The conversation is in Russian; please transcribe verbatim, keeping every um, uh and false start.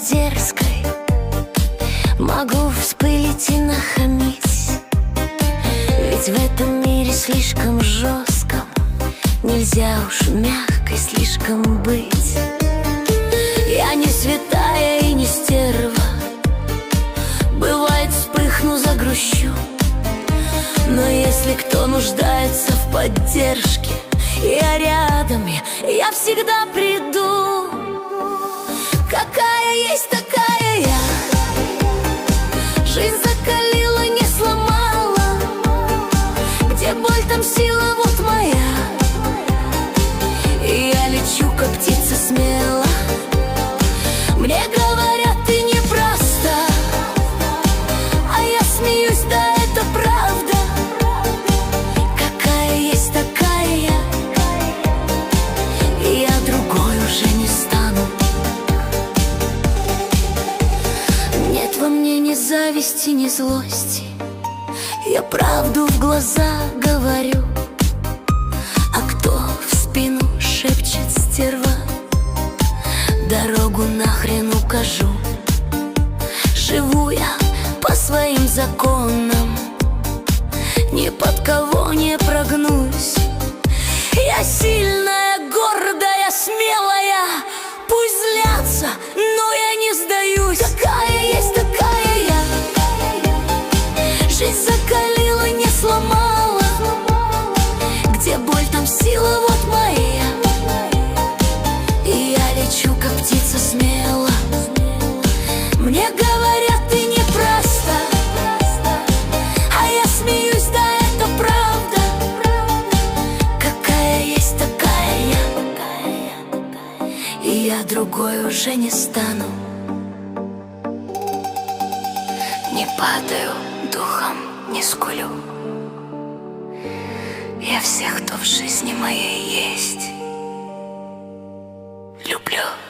дерзкой, могу вспылить и нахамить. Ведь в этом мире слишком жестком нельзя уж мягкой слишком быть. Я не святая и не стерва, бывает вспыхну, загрущу. Но если кто нуждается в поддержке, я рядом, я, я всегда приду. Какая есть, такая я. Жизнь закалила, не сломала. Где боль, там сила, вот моя. И я лечу, как птица, смело. Мне говорят, ты непроста, а я смеюсь, да, это правда. Какая есть, такая я. И я другой уже не стану. Нет во мне ни зависти, ни злости. Я правду в глаза говорю. А кто в спину шепчет стерва, дорогу нахрен укажу. Живу я по своим законам, ни под кого не прогнусь. Я сильная, гордая, смелая. Пусть злятся, но я не сдаюсь. Какая есть, такая я. Жизнь закалила, не сломала. Где боль, там сила, вот моя. И я лечу, как птица, смело. Мне говорят, ты непроста, а я смеюсь, да, это правда. Какая есть, такая я. И я другой уже не стану. Не падаю духом, не скулю. Я всех, кто в жизни моей есть, люблю.